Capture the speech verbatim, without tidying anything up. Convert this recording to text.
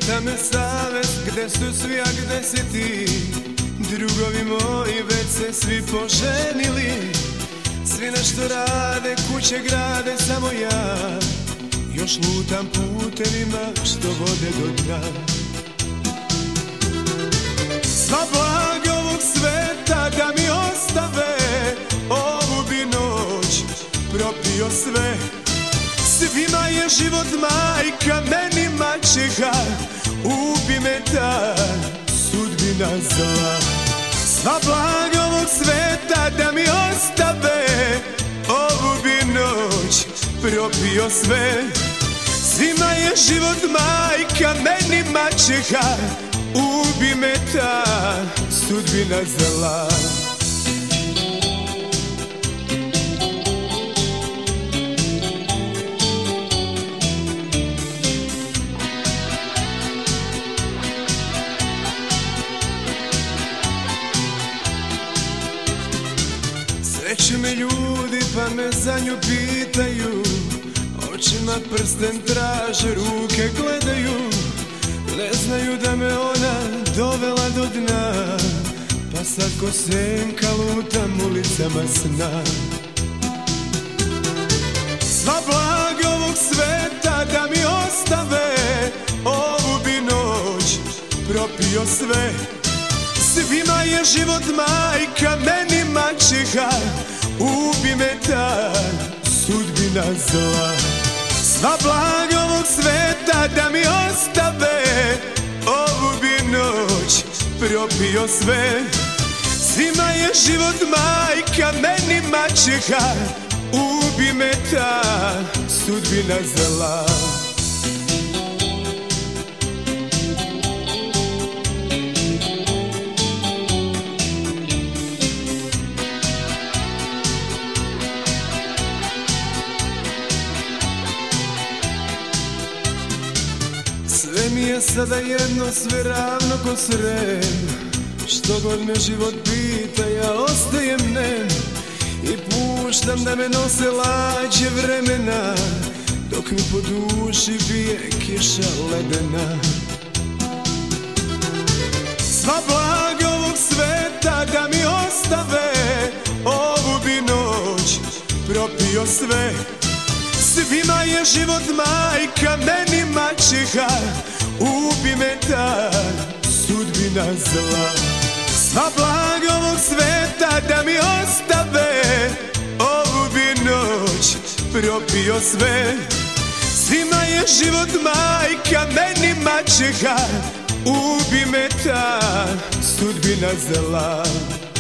Pita me savest gde su svi, a gde si ti? Drugovi moji već se svi poženili, svi nešto rade, kuće grade, samo ja još lutam putevima što vode do dna. Sva blaga ovog sveta da mi ostave, ovu bi noć propio sve. Svima je život majka, meni maćeha, ubi me ta sudbina zla. Sva blaga ovog sveta da mi ostave, ovu bi noć propio sve. Svima je život majka, meni maćeha, ubi me ta sudbina zla. Sreću me ljudi pa me za nju pitaju, očima prsten traže, ruke gledaju. Ne znaju da me ona dovela do dna, pa sad ko senka lutam ulicama sna. Sva blaga ovog sveta da mi ostave, ovu bi noć propio sve. Svima je život majka, meni maćeha, ubi me ta sudbina zla. Sva blaga ovog sveta da mi ostave, ovu bi noć propio sve. Svima je život majka, meni maćeha, ubi me ta sudbina zla. Sve mi je sada jedno, sve ravno ko Srem. Što god me život pita, ja ostajem nem i puštam da me nose lađe vremena, dok mi po duši bije kiša ledena. Sva blaga ovog sveta da mi ostave, ovu bi noć propio sve. Svima je život majka, meni maćeha, ubi me ta sudbina zla. Sva blaga ovog sveta da mi ostave, ovu bi noć propio sve. Svima je život majka, meni maćeha, ubi me ta sudbina zla.